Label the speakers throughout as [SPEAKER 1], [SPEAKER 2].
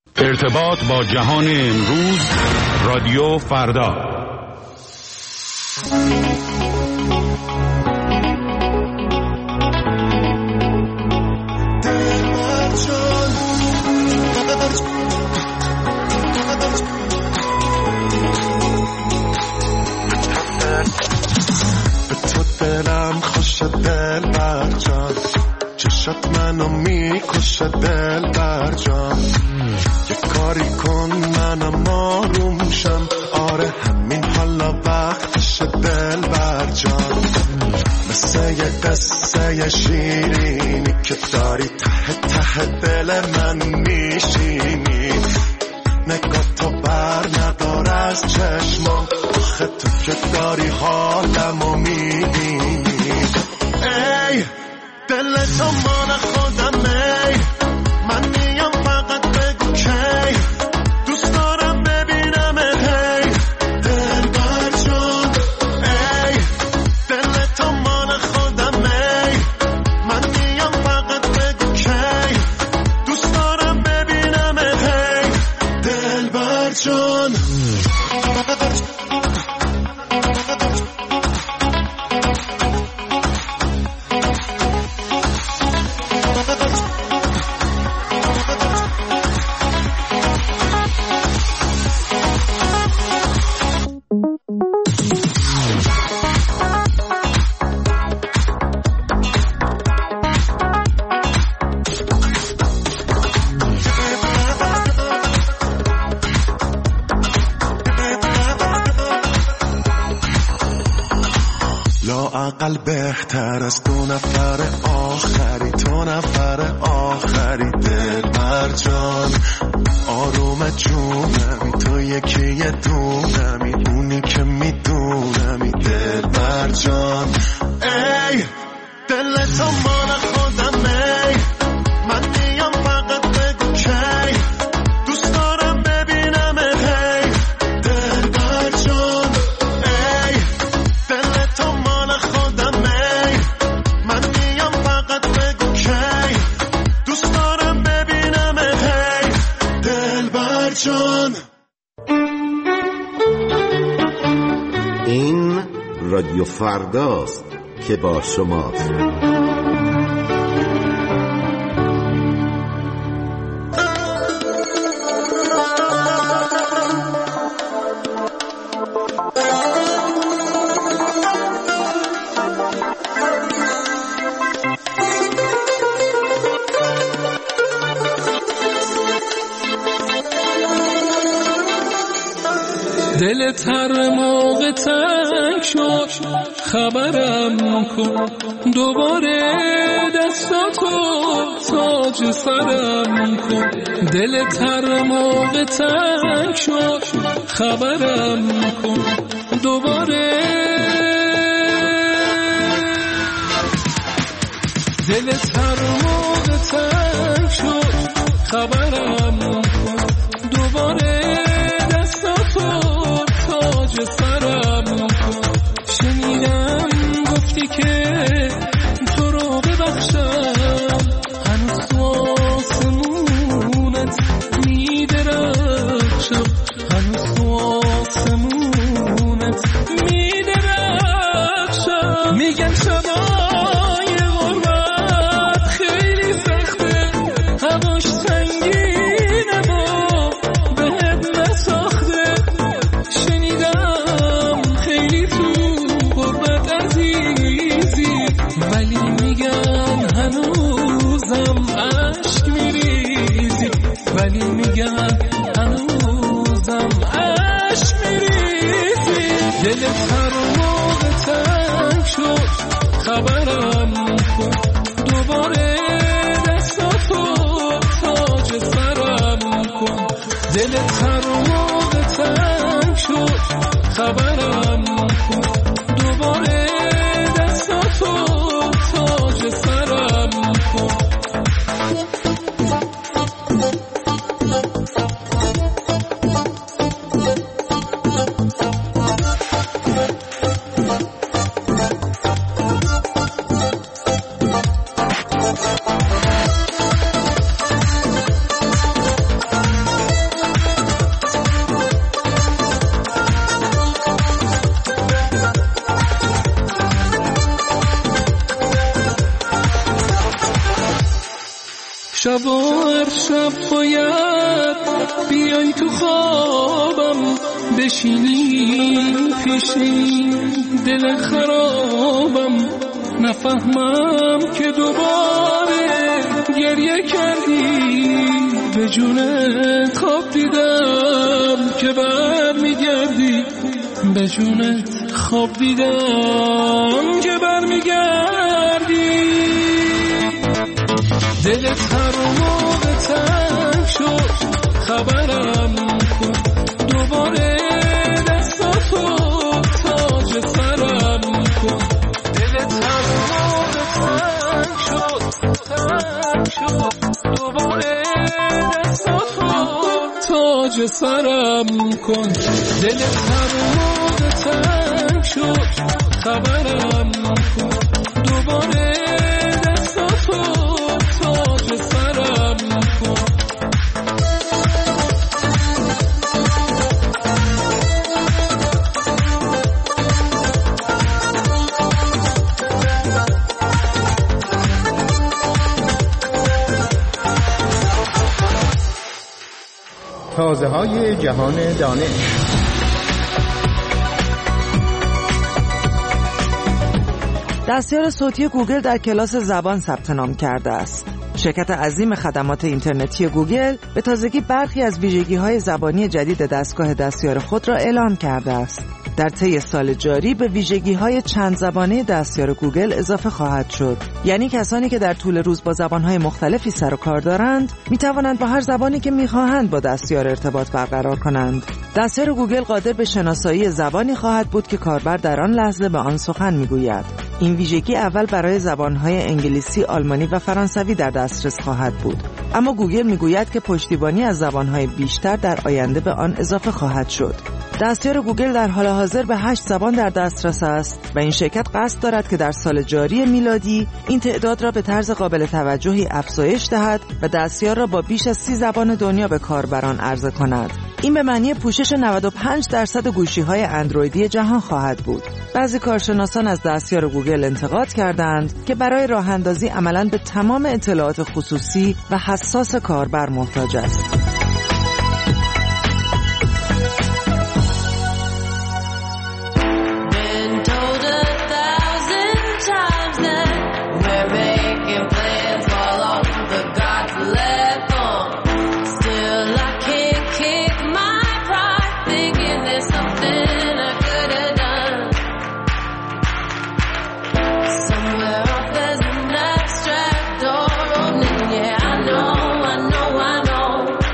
[SPEAKER 1] ارتباط با جهان امروز، رادیو فردا.
[SPEAKER 2] به تو دلم خوش دل بر جان، چشات منو میکشه دل بر جان. یه کاری کن منم آروم شم، آره همین حالا وقتش دل بر جان. مثل یه قصه شیرینی که داری ته ته دل من میشینی. نگاه تو بر ندار از چشمام، آخه تو که داری حالمو میبینی. ای دل تو مال خودمه، من میام فقط بگو کی دوست دارم ببینم. هی دل بر جان، ای دل تو مال خودمه، من میام فقط بگو کی دوست دارم ببینم. هی دل بر جان. لااقل بهتر از دو نفر آخری، تو نفر آخری. دل بر جان آروم جونمی، تو یکی یه دونمی، اونی که میدونمی. دل بر جان، ای دل تو مال خودمه، من میام فقط بگو کی دوست دارم ببینم. هی دل بر جان، ای دل تو مال خودمه، من میام فقط بگو کی دوست دارم ببینم. هی دل بر جان.
[SPEAKER 3] این رادیو فرداست که با شماست.
[SPEAKER 4] دلت هر موقع تنگ شد خبرم کن، دوباره دستاتو تاج سرم کن. دلت هر موقع تنگ شد خبرم کن، دوباره دلت هر موقع تنگ شد خبرم کن، دوباره تاج سرم کن. شنیدم گفتی که تو رو ببخشم، هنوز تو آسمونت میدرخشم، هنوز تو آسمونت میدرخشم. میگن شبای غربت خیلی شب و هر شب باید بیای تو خوابم، بشینی پیشی دل خرابم، نفهمم که دوباره گریه کردی، به جونت خواب دیدم که برمیگردی، به جونت خواب دیدم که برمیگردی. دلت هر موقع تنگ شد خبرم کن، دوباره دستاتو تاج سرم کن. دلت هر موقع تنگ شد دوباره دستاتو تاج سرم کن. دلت هر موقع تنگ شد خبرم کن، دوباره دستاتو تاج سرم کن.
[SPEAKER 5] تازه‌های جهان دانش.
[SPEAKER 6] دستیار صوتی گوگل در کلاس زبان ثبت نام کرده است. شرکت عظیم خدمات اینترنتی گوگل به تازگی برخی از ویژگی‌های زبانی جدید دستگاه دستیار خود را اعلام کرده است. در طی سال جاری به ویژگی‌های چند زبانه دستیار گوگل اضافه خواهد شد. یعنی کسانی که در طول روز با زبان‌های مختلفی سر و کار دارند، می‌توانند با هر زبانی که می‌خواهند با دستیار ارتباط برقرار کنند. دستیار گوگل قادر به شناسایی زبانی خواهد بود که کاربر در آن لحظه به آن سخن می‌گوید. این ویژگی اول برای زبان‌های انگلیسی، آلمانی و فرانسوی در دسترس خواهد بود. اما گوگل می‌گوید که پشتیبانی از زبان‌های بیشتر در آینده به آن اضافه خواهد شد. دستیار گوگل در حال حاضر به 8 زبان در دسترس است و این شرکت قصد دارد که در سال جاری میلادی این تعداد را به طرز قابل توجهی افزایش دهد و دستیار را با بیش از 30 زبان دنیا به کاربران عرضه کند. این به معنی پوشش 95% گوشی‌های اندرویدی جهان خواهد بود. بعضی کارشناسان از دستیار گوگل انتقاد کردند که برای راه‌اندازی عملاً به تمام اطلاعات خصوصی و حساس کاربر محتاج است.
[SPEAKER 7] I know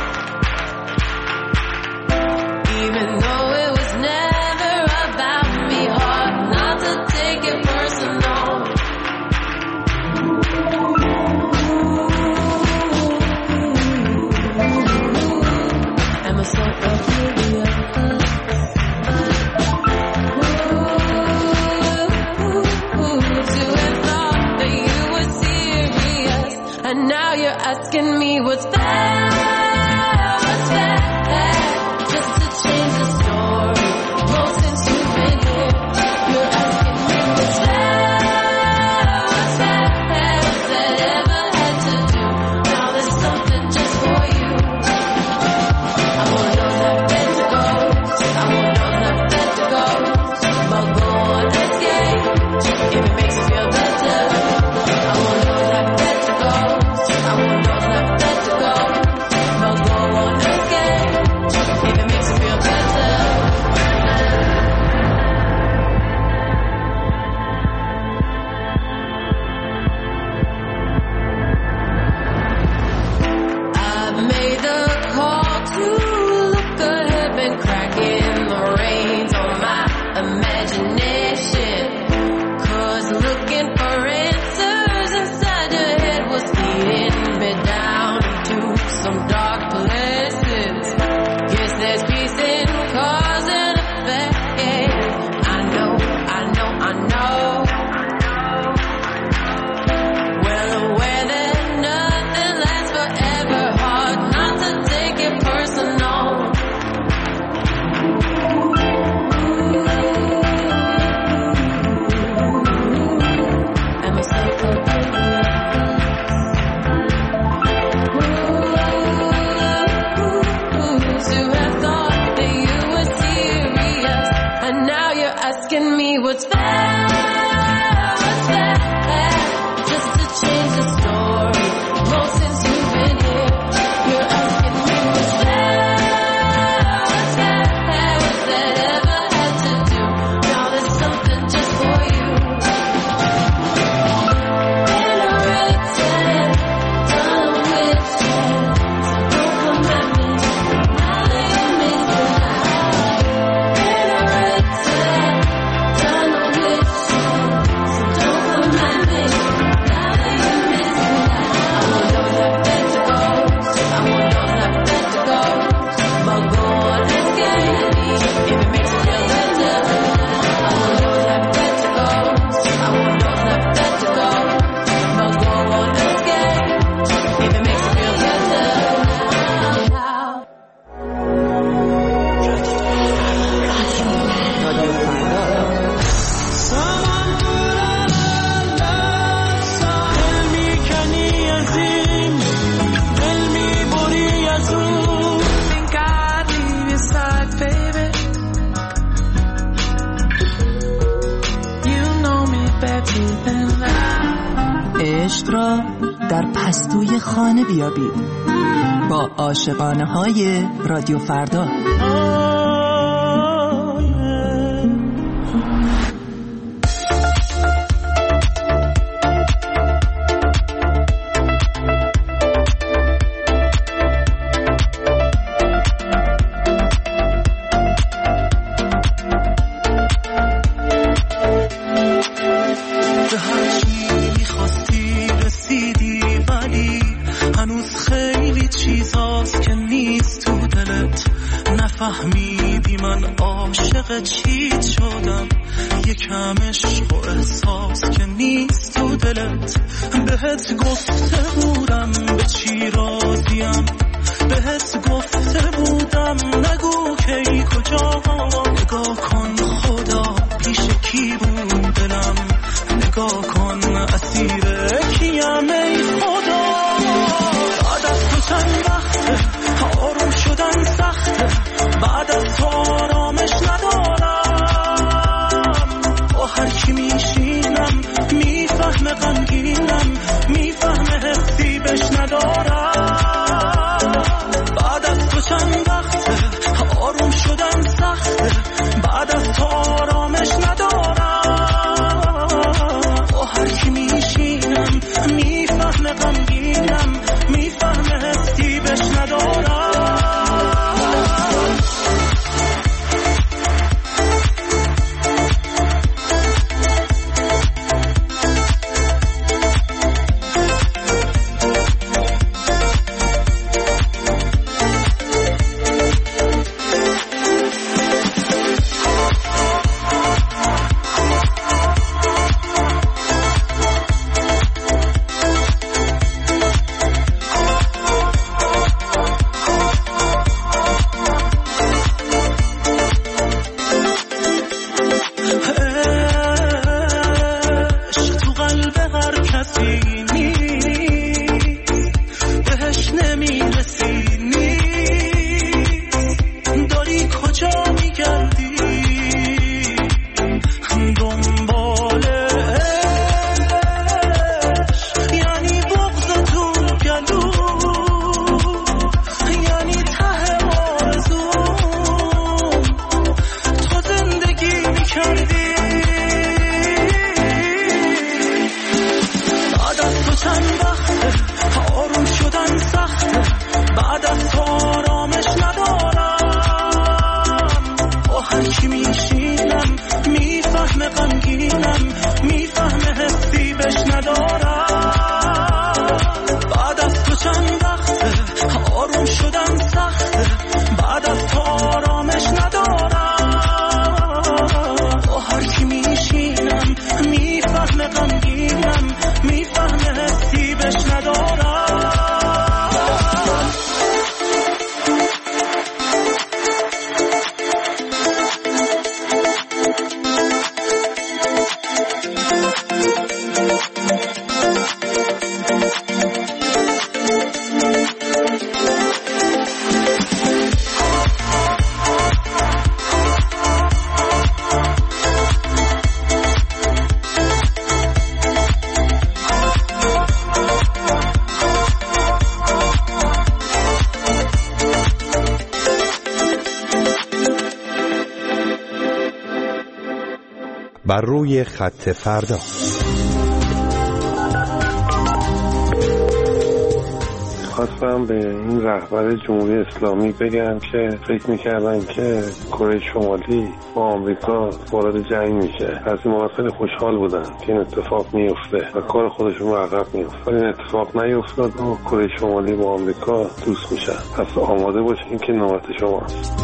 [SPEAKER 7] خود را در پستوی خانه بیابید با عاشقانه های رادیو فردا.
[SPEAKER 2] فهمیدی من عاشق چی شدم، یکم عشق و احساس که نیست تو دلت. بهت گفته بودم به چی راضیم، بهت گفته بودم نگو کی کجا. نگاه کن خدا پیش کی بود دلم، نگاه کن اسیر کیم ای خدا. بعد از تو چند وقته آروم شدن سخته، بعد از تو آرامش ندارم. با هر کی میشینم میفهمه غمگینم، میفهمه حسی بش ندارم. بعد از تو چند وقته آروم شدن سخته، بعد از تو آرامش ندارم. با هر کی میشینم میفهمه غمگینم، میفهمه حسی بش ندارم.
[SPEAKER 1] بر روی خط فردا.
[SPEAKER 8] خواستم به این رهبر جمهوری اسلامی بگم که فکر میکردن که کره شمالی با آمریکا وارد جنگ میشه، از این موقع خیلی خوشحال بودن که این اتفاق میفته و کار خودشون رو عقب میفته، ولی این اتفاق نیفتاد و کره شمالی با آمریکا دوست میشن. پس آماده باشین که نوبت شماست.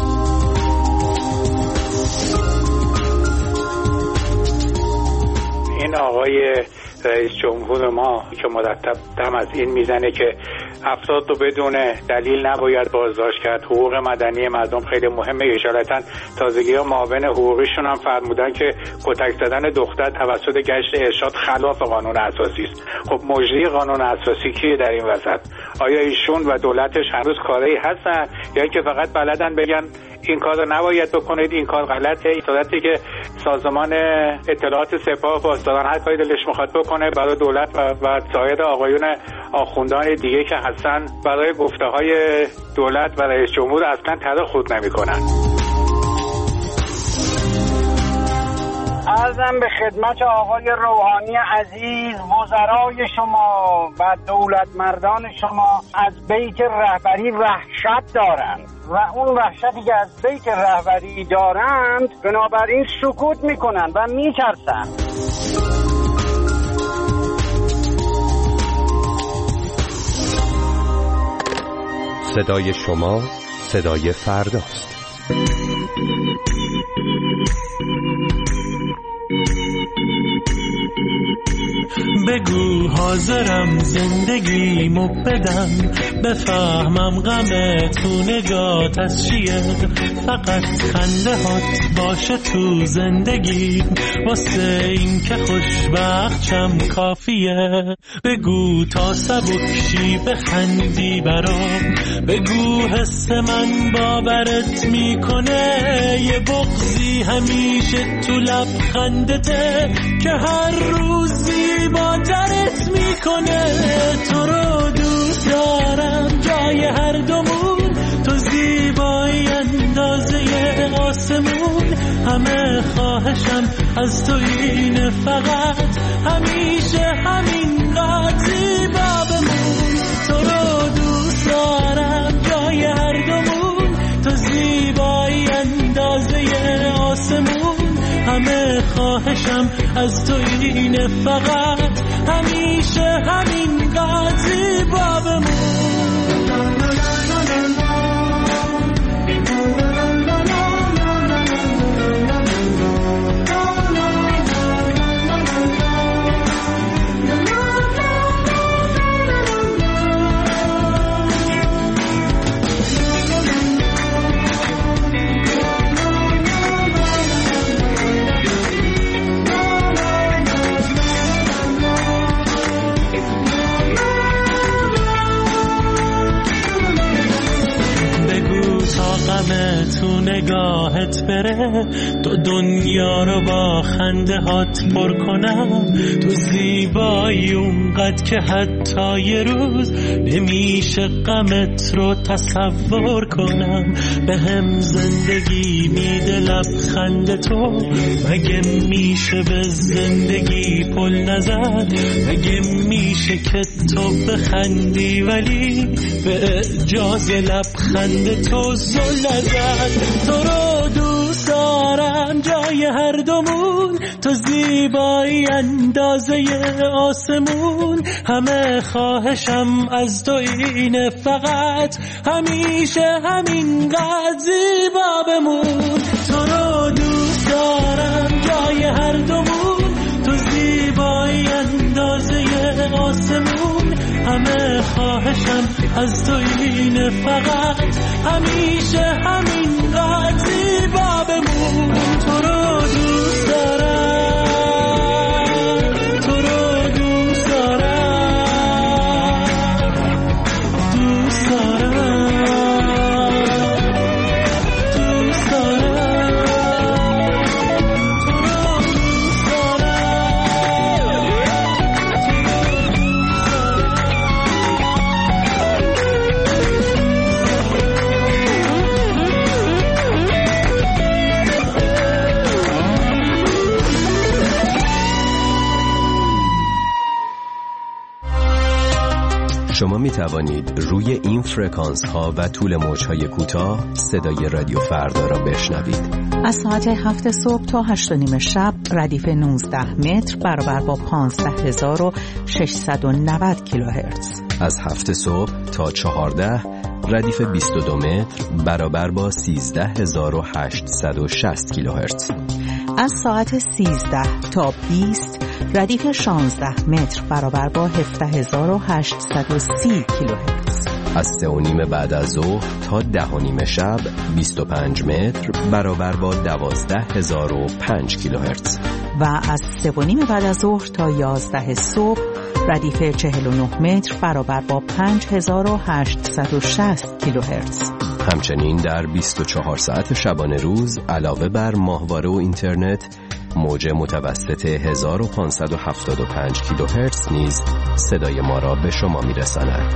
[SPEAKER 9] این آقای رئیس جمهور ما که مرتب دم از این میزنه که افراد رو بدون دلیل نباید بازداشت کرد، حقوق مدنی مردم خیلی مهمه. اشارتا تازگی‌ها معاون حقوقیشون هم فرمودن که کتک زدن دختر توسط گشت ارشاد خلاف قانون اساسی است. خب مجری قانون اساسی کیه در این وسط؟ آیا ایشون و دولتش هنوز کاری هستن یا اینکه فقط بلدن بگن این کار رو نباید بکنید، این کار غلطه. این صورتی که سازمان اطلاعات سپاه پاسداران هر کاری دلش میخواد بکنه برای دولت و سایر آقایون آخوندان دیگه که هستن برای گفته‌های دولت و رئیس جمهور اصلا طرح خود نمی‌کنن.
[SPEAKER 10] عرضم به خدمت آقای روحانی عزیز، وزرای شما و دولت مردان شما از بیت رهبری وحشت دارند و اون وحشتی که از بیت رهبری دارند بنابراین سکوت میکنن و میترسن.
[SPEAKER 11] صدای شما صدای فرداست.
[SPEAKER 2] بگو حاضرم زندگیمو بدم، بفهمم غم تو نگات از چیه، فقط خنده هات باشه تو زندگی، واسه این که خوشبختشم کافیه. بگو تا سبکشی بخندی برام، بگو حس من باورت میکنه، یه بغضی همیشه تو لبخندته که هر روزی با درت میکنه. تو رو دوست دارم جای هر دومون، تو زیبایی اندازه آسمون، همه خواهشم از تو اینه فقط همیشه همینقدر زیبا بمون. تو رو دوست دارم جای هر دومون، تو زیبایی اندازه آسمون، همه خواهشم از تو اینه فقط همیشه همینقدر زیبا بمون. تو نگاهت بره، تو دنیا رو با خنده هات پر کنم، تو زیبایی اونقدر که حتی یه روز نمیشه غمت رو تصور کنم. به هم زندگی میده لبخند تو، مگه میشه به زندگی پل نزد، مگه میشه که تو بخندی ولی به اعجاز لبخند تو زل نزد. تو رو دوست دارم جای هر دومون، تو زیبایی اندازه آسمون، همه خواهشم از تو اینه فقط همیشه همینقدر زیبا بمون. تو رو دوست دارم جای هر دومون، تو زیبایی اندازه آسمون، همه خواهشم از تو اینه فقط همیشه همینقدر زیبا بمون. تو رو دوست دارم، تو رو دوست دارم، دوست دارم، دوست دارم، تو رو دوست
[SPEAKER 11] شما می توانید روی این فرکانس ها و طول موج های کوتاه صدای رادیو فردا را بشنوید.
[SPEAKER 7] از ساعت 7 صبح تا 8:30 شب ردیف 19 متر برابر با 15690 کیلوهرتز.
[SPEAKER 11] از 7 صبح تا 14 ردیف 22 متر برابر با 13860 کیلوهرتز.
[SPEAKER 7] از ساعت 13 تا 20 ردیف 16 متر برابر با 17830 کیلوهرتز.
[SPEAKER 11] از 3:30 بعد از ظهر تا 10:30 شب 25 متر برابر با 12005 کیلوهرتز.
[SPEAKER 7] و از 3:30 بعد از ظهر تا 11 صبح ردیف 49 متر برابر با 5860 کیلوهرتز.
[SPEAKER 11] همچنین در 24 ساعت شبانه روز علاوه بر ماهواره و اینترنت، موج متوسط 1575 کیلوهرتز نیز صدای ما را به شما می‌رساند.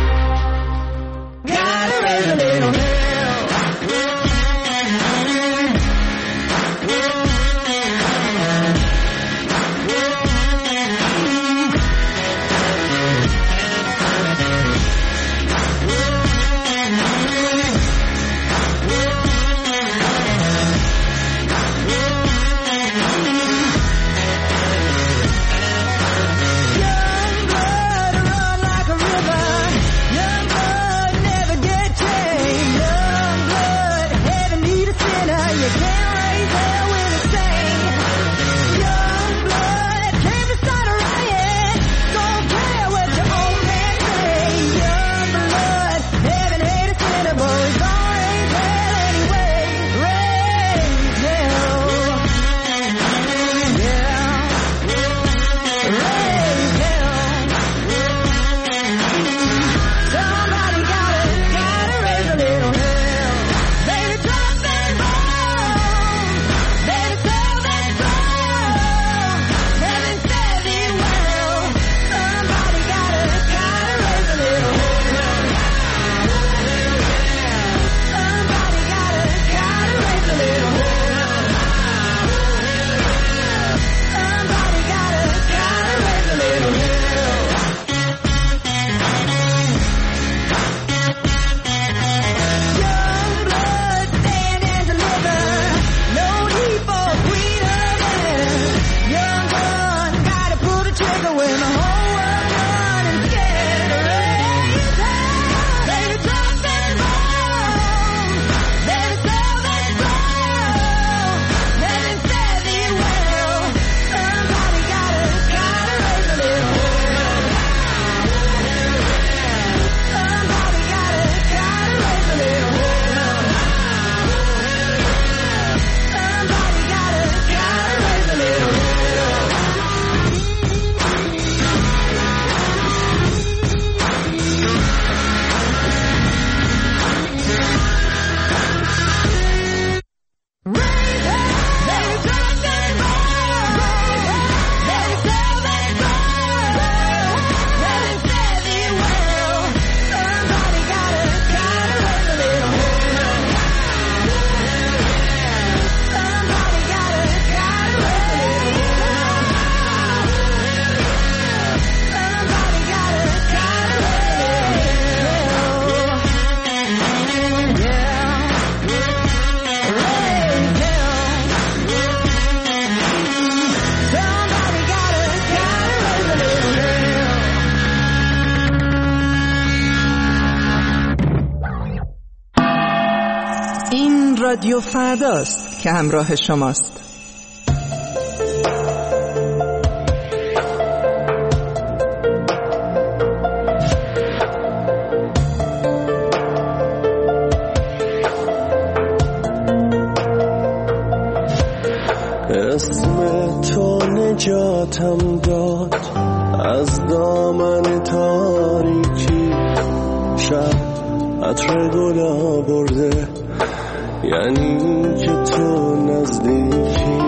[SPEAKER 7] رادیو فرداست که همراه شماست.
[SPEAKER 12] اسم تو نجاتم داد از دامن تاریکی، شب عطر گل آورده، یعنی که تو نزدیکی.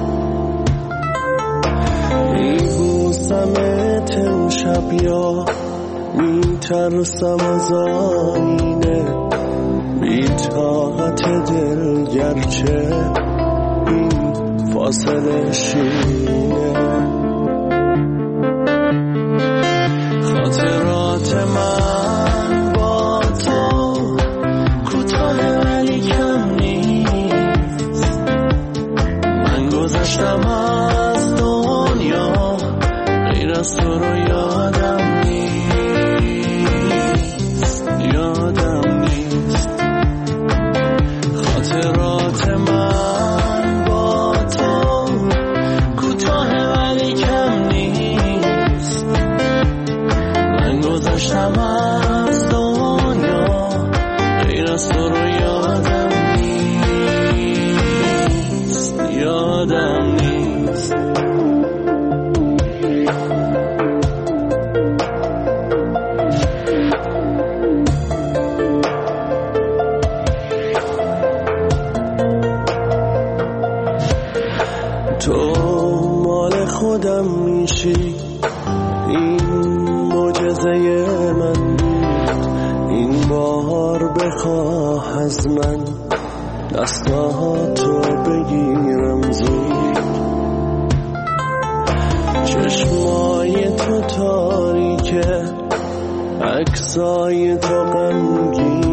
[SPEAKER 12] میبوسمت امشب یا میترسم از آینه، بی‌طاقت دل گرچه این فاصله شینه. خاطرات من با تو کوتاه ولی کم نیست، من گذشتم از دنیا غیر از تو رو یادم نیست، یادم نیست. خاطرات من با تو کوتاه خودم میشی. این معجزه من بود، این بار بخواه از من دستاتو بگیرم زود. چشمای تو تاریکه، عکسای تو غمگین،